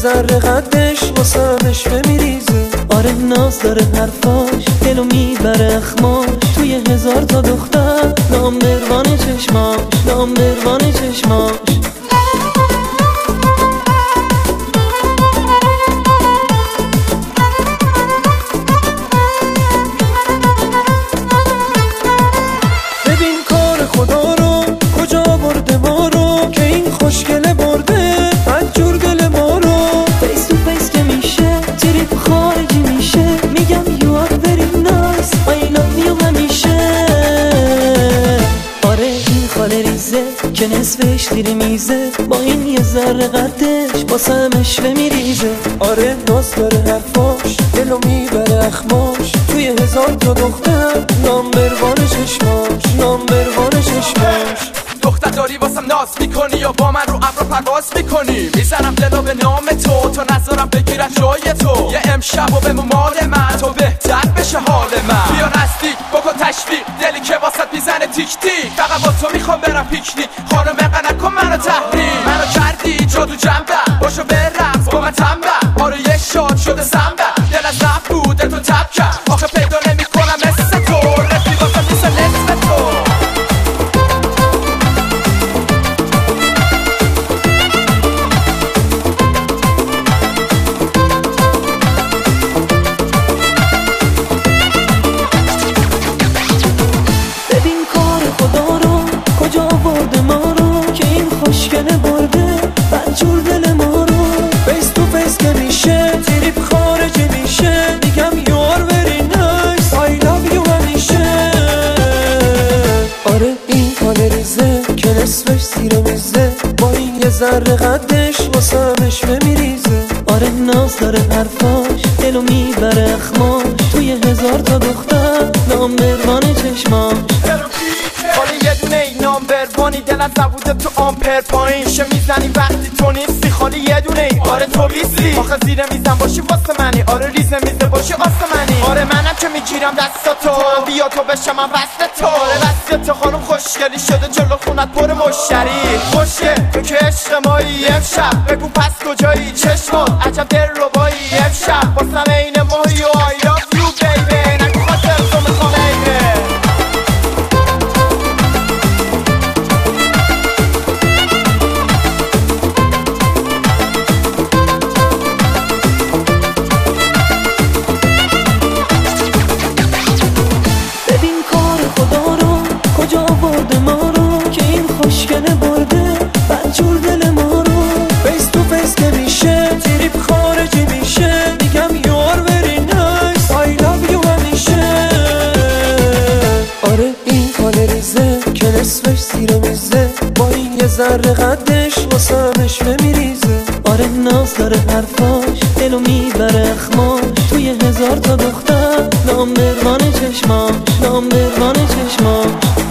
ذره قدش واسمش میریزه. آره ناز داره حرفاش دلو میبره اخماش، توی 1000 تا دختر نامبروان چشماش، نامبروان چشماش. ببین کار خدا رو کجا برده ما رو، که این خوشگله برده بدجور دل ما رو. فیس تو فیس که میشه تریپ خارجی میشه، میگم you are very nice I love you همیشه. آره این خاله ریزه که نصفش زیر میزه، با این یه ذره قدش باسمش میریزه. آره ناز داره حرفاش دلو میبره اخماش، توی 1000 تا دختر نامبروان چشماش، نامبروان چشماش. دختر داری واسم ناز میکنی یا با من رو ابر پرواز میکنی؟ میزنم دلو به نام تو نظرم بگیرن جای تو. یه امشب و به مال من تو بهتر بشه حال من. بیا نزدیک بکن تشویق، دلی که واسط میزنه تیک تیک. فقط با تو میخوام برم پیکنیک، خانم اینقدر نکن منو تحریک. منو کردی جادو جنبه باشو برقص با من تنبه. آره یه شاد شده سنبه، دل از رفت بود دل تو تب کرد. آخه پیدا نمیکنم مثل تو، رفی واسم نیست نصف تو. خوشگله برده بدجور دل ما رو. فیس تو فیس که میشه تریپ خارجی میشه، میگم you are very nice I love you همیشه. آره این خاله ریزه که نصفش زیر میزه، با این یه ذره قدش واسمش میریزه. آره ناز داره حرفاش دلو میبره اخماش، توی 1000 تا دختر نامبروان چشماش. حالا یه دونه ای نامبروانی، دلت نبوده تو آمپر پایین شه میزنی وقتی تو نیستی. خالی یه دونه ای آره تو بیستی، آخه زیر میزن باشی واسه منی. آره ریزه میزه باشی آسمنی. آره منم که میگیرم دستاتو، بیا تو بشم من وسط تو. آره وسط تو خانم خوشگلی شده جلو خونت پر مشتری. خوشه تو که عشق مایی امشب، بگو پس کجایی چشمات عجب دل ربایی امشب. واسم این ماهی و I love you baby، نگو خاطر تو میخوام عیبه. خوشگله برده بدجور دل ما رو. فیس تو فیس که میشه تریپ خارجی میشه، میگم you are very nice I love you همیشه. آره این خاله ریزه که نصفش زیر میزه، با این یه ذره قدش واسمش میریزه. آره ناز داره حرفاش دلو میبره اخماش، توی 1000 تا دختر نامبروان چشماش، نامبروان چشماش.